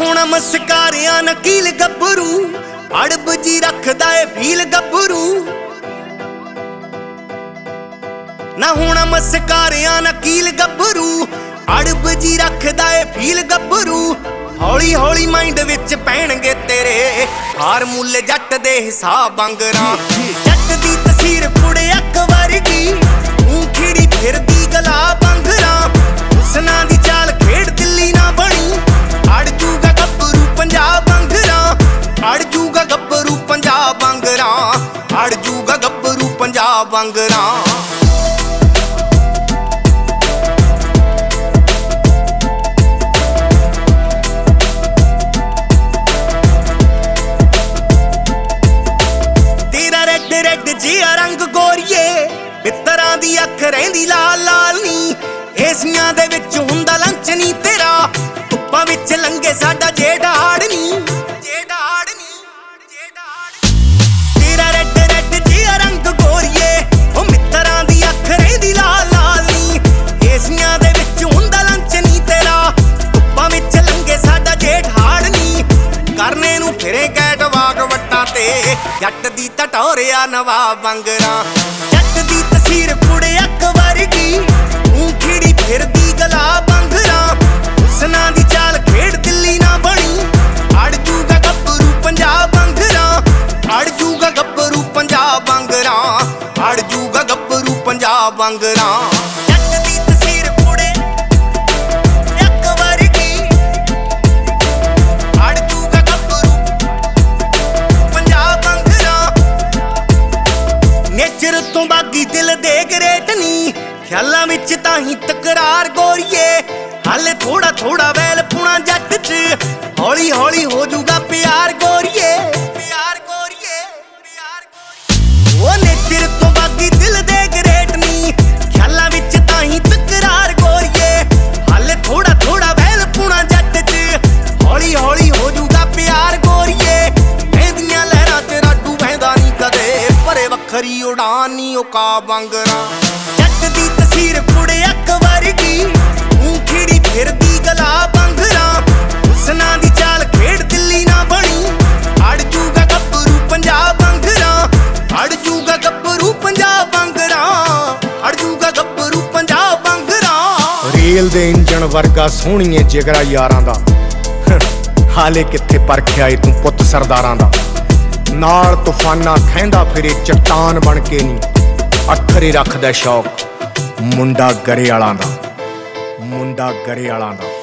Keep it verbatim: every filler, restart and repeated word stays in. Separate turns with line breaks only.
ਹੋਣਾ ਮਸਕਾਰਿਆਂ ਨਕੀਲ ਗੱਭਰੂ ਅੜਬ ਜੀ ਰੱਖਦਾ ਏ ਫੀਲ ਗੱਭਰੂ ਨਾ ਹੋਣਾ ਮਸਕਾਰਿਆਂ ਨਕੀਲ ਗੱਭਰੂ ਅੜਬ ਜੀ ਰੱਖਦਾ ਏ ਫੀਲ ਗੱਭਰੂ ਹੌਲੀ ਹੌਲੀ ਮਾਈਂਡ ਵਿੱਚ ਪੈਣਗੇ ਤੇਰੇ ਹਾਰਮੂਲੇ ਜੱਟ ਦੇ ਹਿਸਾਬ ਵਾਂਗਰਾਂ ਜੱਟ ਦੀ ਤਸਵੀਰ ਕੁੜੇ ਅੱਕ ਵਰਗੀ ਊਂ ਖਿੜੀ ਫਿਰਦੀ ਗਲਾ ਵਾਂਗਰਾਂ ਹੁਸਨਾਂ ਦੀ ਚਾਲ ਖੇਡ ਦਿੱਲੀ ਨਾ ਬਣੀ ਅੜ ਜੂਗਾ ਗੱਭਰੂ ਪੰਜਾਬ ਵਾਂਗਰਾਂ ਅੜ ਜੂਗਾ ਗੱਭਰੂ ਪੰਜਾਬ ਵਾਂਗਰਾਂ ਅੜ ਜੂਗਾ ਗੱਭਰੂ ਪੰਜਾਬ ਵਾਂਗਰਾਂ ਜਿਆ ਰੰਗ ਗੋਰੀਏ ਮਿੱਤਰਾਂ ਦੀ ਅੱਖ ਰਹਿੰਦੀ ਲਾਲ ਲਾਲ ਨੀ ਏਸੀਆਂ ਦੇ ਵਿੱਚ ਹੁੰਦਾ ਲੰਚ ਨੀ ਤੇਰਾ ਧੁੱਪਾਂ ਵਿੱਚ ਲੰਘੇ ਸਾਡਾ ਜੇਠ ਹਾੜ ਨੀ ਜੇਠ ਹਾੜ ਨੀ ਜੇਠ ਹਾੜ ਤੇਰਾ ਰੈੱਡ ਰੈੱਡ ਜਿਆ ਰੰਗ ਗੋਰੀਏ ਉਹ ਮਿੱਤਰਾਂ ਦੀ ਅੱਖ ਰਹਿੰਦੀ ਲਾਲ ਲਾਲ ਨੀ ਏਸੀਆਂ ਦੇ ਵਿੱਚ ਹੁੰਦਾ ਲੰਚ ਨੀ ਤੇਰਾ ਧੁੱਪਾਂ ਵਿੱਚ ਲੰਘੇ ਸਾਡਾ ਜੇਠ ਹਾੜ ਨੀ ਕਰਨੇ ਨੂੰ ਫਿਰੇ ਕੈਟ ਵਾਕ ਵੱਟਾਂ ਤੇ ਜੱਟ ਦੀ ਟਟੋਰਿਆ ਨਵਾਬ ਵਾਂਗਰਾਂ ਜੱਟ ਦੀ ਤਸਵੀਰ ਕੁੜੇ ਅੱਕ ਵਰਗੀ ਊਂ ਖਿੜੀ ਫਿਰਦੀ ਗਲਾ ਵਾਂਗਰਾਂ ਹੁਸਨਾਂ ਦੀ ਚਾਲ ਖੇਡ ਦਿੱਲੀ ਨਾ ਬਣੀ ਅੜ ਜੂਗਾ ਗੱਭਰੂ ਪੰਜਾਬ ਵਾਂਗਰਾਂ ਅੜ ਜੂਗਾ ਗੱਭਰੂ ਪੰਜਾਬ ਵਾਂਗਰਾਂ ਅੜ ਜੂਗਾ ਗੱਭਰੂ ਪੰਜਾਬ ਵਾਂਗਰਾਂ ਤੋਂ ਬਾਗੀ ਦਿਲ ਦੇ ਗਰੇਟ ਨੀ ਖਿਆਲਾਂ ਵਿੱਚ ਤਾਂ ਹੀ ਤਕਰਾਰ ਗੋਰੀਏ ਹਾਲੇ ਥੋੜਾ ਥੋੜਾ ਵੈਲ ਪੁਣਾ ਜੱਟ 'ਚ ਹੌਲੀ ਹੌਲੀ ਹੋ ਜੂਗਾ ਪਿਆਰ ਗੋਰੀਏ ਪਿਆਰ ਗੋਰੀਏ ਪਿਆਰ ਗੋਰੀਏ ਉਹ ਨੇਚਰ ਤੋਂ ਬਾਗੀ ਦਿਲ ਦੇ ਗਰੇਟ ਨੀ ਖਿਆਲਾਂ ਵਿੱਚ ਤਾਂ ਹੀ ਤਕਰਾਰ ਗੋਰੀਏ ਹਾਲੇ ਥੋੜਾ ਥੋੜਾ ਵੈਲ ਪੁਣਾ ਜੱਟ 'ਚ ਹੌਲੀ ਹੌਲੀ ਹੋ ਜੂਗਾ ਪਿਆਰ ਗੋਰੀਏ ਇਹਦੀਆਂ ਲਹਿਰਾਂ 'ਚ ਰਾਡੂ ਬਹਿੰਦਾ ਨਹੀਂ ਕਦੇ ਪਰੇ ਵੱਖਰੀ ਉਡਾਨ ਨੀ ਉਕਾਬ ਵਾਂਗਰਾਂ ਜੱਟ ਦੀ ਤਸਵੀਰ ਕੁੜੇ ਅੱਕ ਵਰਗੀ ਊਂ ਖਿੜੀ ਫਿਰਦੀ ਗਲਾ ਵਾਂਗਰਾਂ ਹੁਸਨਾਂ ਦੀ ਚਾਲ ਖੇਡ ਦਿੱਲੀ ਨਾ ਬਣੀ ਅੜ ਜੂਗਾ ਗੱਭਰੂ ਪੰਜਾਬ ਵਾਂਗਰਾਂ ਅੜ ਜੂਗਾ ਗੱਭਰੂ ਪੰਜਾਬ ਵਾਂਗਰਾਂ ਅੜ ਜੂਗਾ ਗੱਭਰੂ ਪੰਜਾਬ ਵਾਂਗਰਾਂ
ਰੇਲ ਦੇ ਇੰਜਣ ਵਰਗਾ ਸੋਹਣੀਏ ਜਿਗਰਾ ਯਾਰਾਂ ਦਾ ਹਾਲੇ ਕਿੱਥੇ ਪਰਖਿਆ ਏ ਤੂੰ ਪੁੱਤ ਸਰਦਾਰਾਂ ਦਾ ਨਾਲ ਤੂਫਾਨਾਂ ਖਹਿੰਦਾ ਫਿਰੇ ਚਟਾਨ ਬਣ ਕੇ ਨੀ ਅੱਖਰੇ ਰੱਖਦਾ ਸ਼ੌਕ ਮੁੰਡਾ ਗਰੇ ਵਾਲਾਂ ਦਾ ਮੁੰਡਾ ਗਰੇ ਵਾਲਾਂ ਦਾ